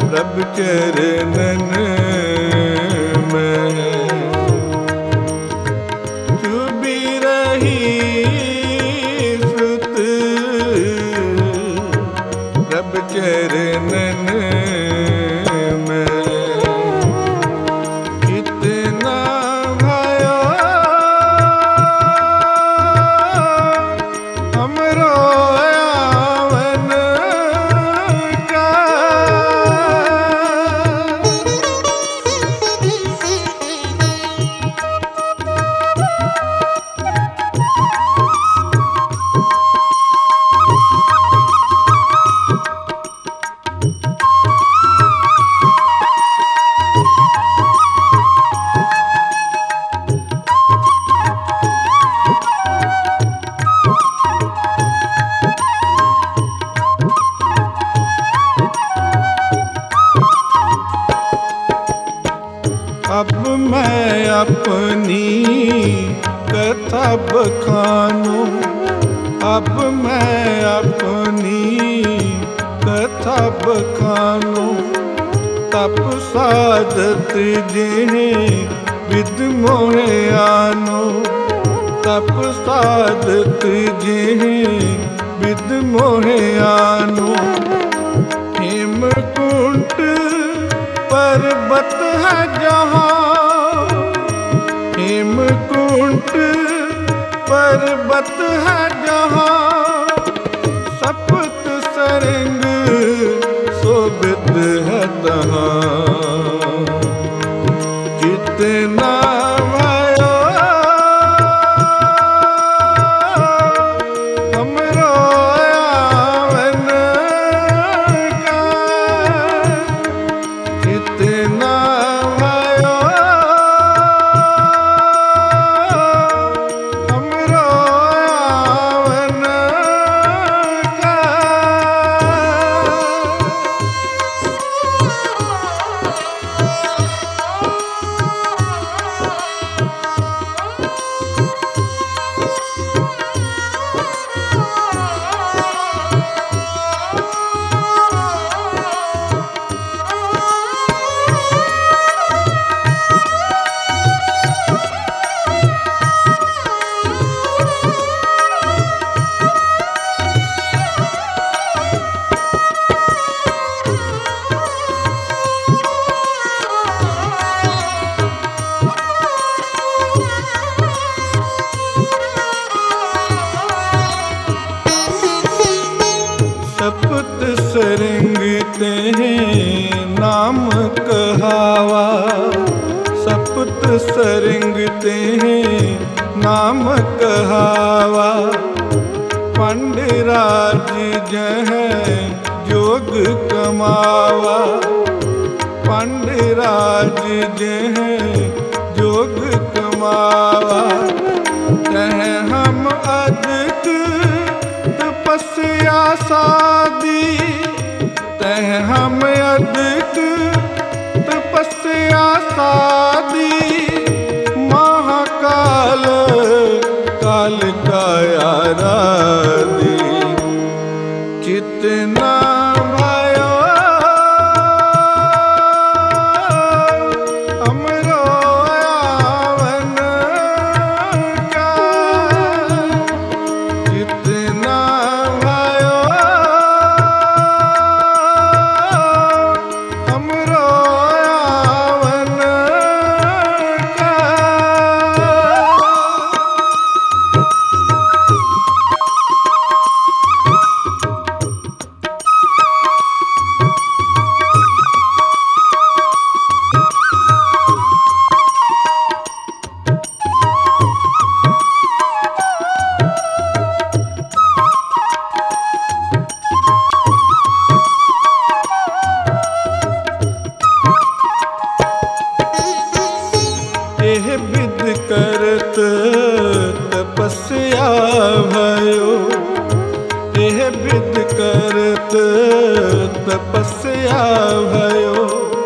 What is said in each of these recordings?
प्रभु चरणन में चुभी रही श्रुत प्रभु चरणन में कितना भयो हमरो आवन का अब मैं अपनी कथा बखानूं, अब मैं अपनी कथा बखानूं। तप साधत जिन्हें विद मोहे आनो, तप साधत जिन्हें विद मोहे आनो। हेमकुंट पर्वत है जहाँ, हेमकुंट पर्वत है जहाँ। सप्त सरंग शोभित है तहाँ। जितना भयो हमरो आवन का, जितना भयो हमरो आवन का। सप्त सरंग तें नाम कहावा, सप्त सरंग तें नाम कहावा। पंडराज जह जोग कमावा, पंडराज जह जोग कमावा। तह हम अधिक तपस्या सादी, तह हम अधिक तपस्या सादी। महाकाल काल का आराधी, कितना भयो हमरो आवन का। जितना भयो हमरो आवन का। एह विद करत तपस्या भयो, एह विद करत तपस्या भयो।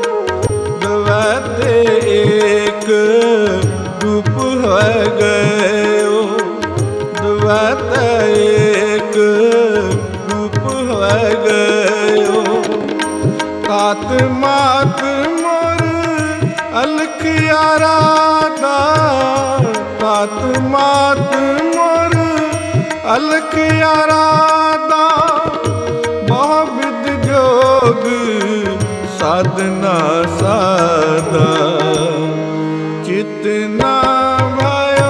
द्वैत एक रूप हो गयो, द्वैत एक रूप हो गयो। तात मात मोर अलख आराधा, तात मात मोर अलख आराधा। बहु विध जोग साधना साधा, चित ना भयो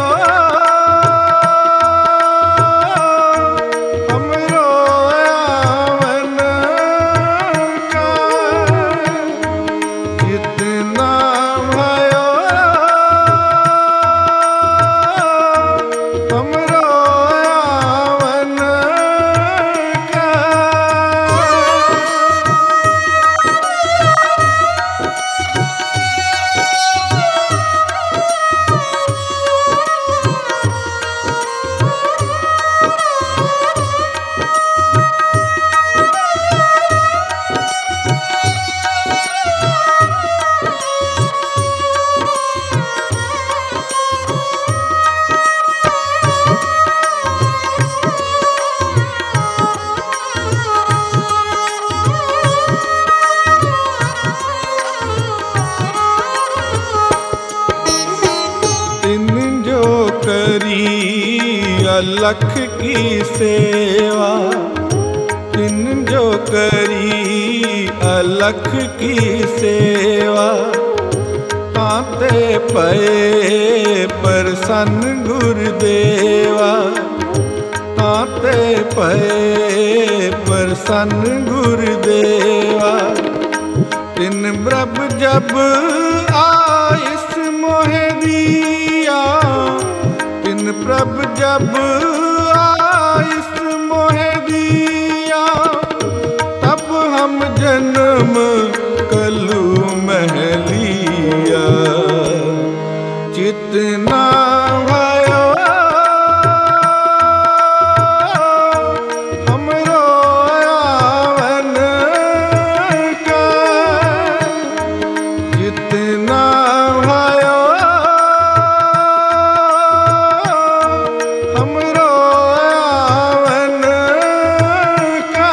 हमरो आवन का। चित ना भयो हमरो आवन का। अलख की सेवा, तिन जो करी अलख की सेवा। ताते पए प्रसन्न गुरुदेवा, ताते पए प्रसन्न गुरुदेवा। तिन ब्रब जब आइस मोहे दिया, तिन प्रभ जब आइस मोहे दिया। तब हम जन्म कलू महलिया, चित ना भयो हमरो आवन का। चित ना भयो हमरो आवन का।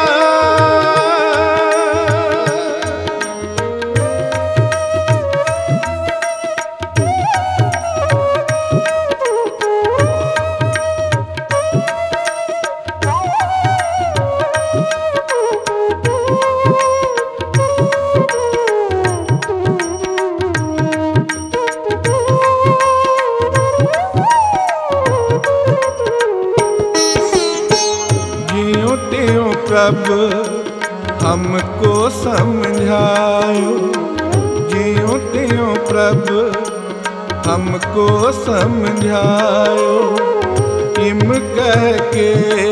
ज्यों त्यों प्रभ हमको समझायो, ज्यों त्यों प्रभ हमको समझायो। इम कह के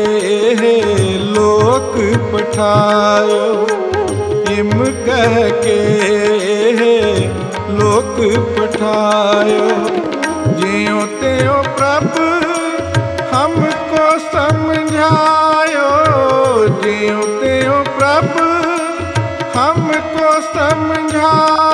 लोक पठायो, इम कह के लोक पठायो। ज्यों त्यों प्रभ हमको समझायो, ज्यों त्यों प्रभ हमको समझायो।